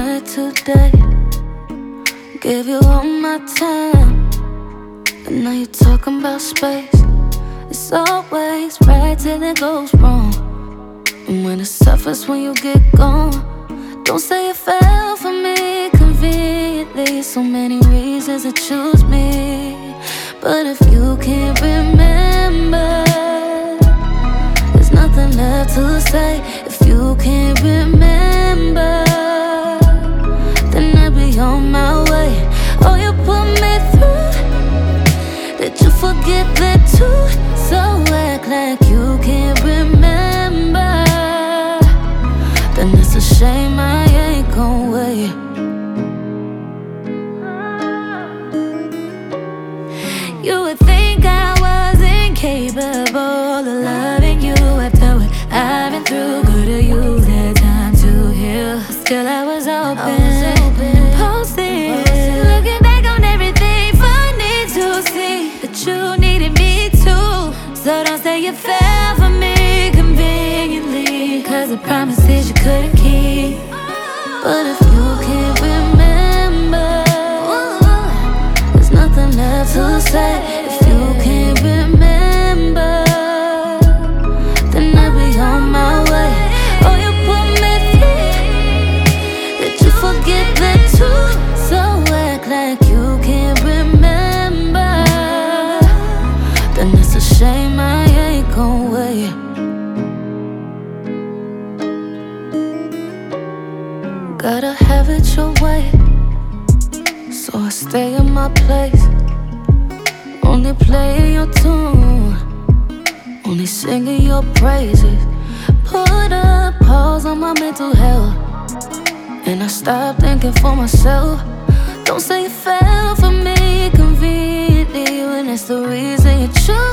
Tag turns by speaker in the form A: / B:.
A: right today. Gave you all my time, but now you're talking about space. It's always right till it goes wrong, and when it suffers when you get gone. Don't say you fell for me conveniently. So many reasons to choose me, but if you can't remember, there's nothing left to say. If you can't remember, then I'll be on my way. Oh, you put me through, did you forget that too? So act like you can't remember, then it's a shame I ain't gon' wait. You would think I wasn't capable of loving you after what I've been through. Could've used that time to heal, still I was open, posting. Looking back on everything, funny to see that you needed me too. So don't say you fell for me conveniently, 'cause the promises you couldn't keep. But if you can't remember, there's nothing left to say. If you can't remember, then I'll be on my way. Oh, you put me through, did you forget that too? So act like you can't remember, then it's a shame I ain't gon' wait. Gotta have it your way, so I stay in my place. Only playing your tune, only singing your praises. Put a pause on my mental health, and I stop thinking for myself. Don't say you fell for me conveniently when it's the reason you choose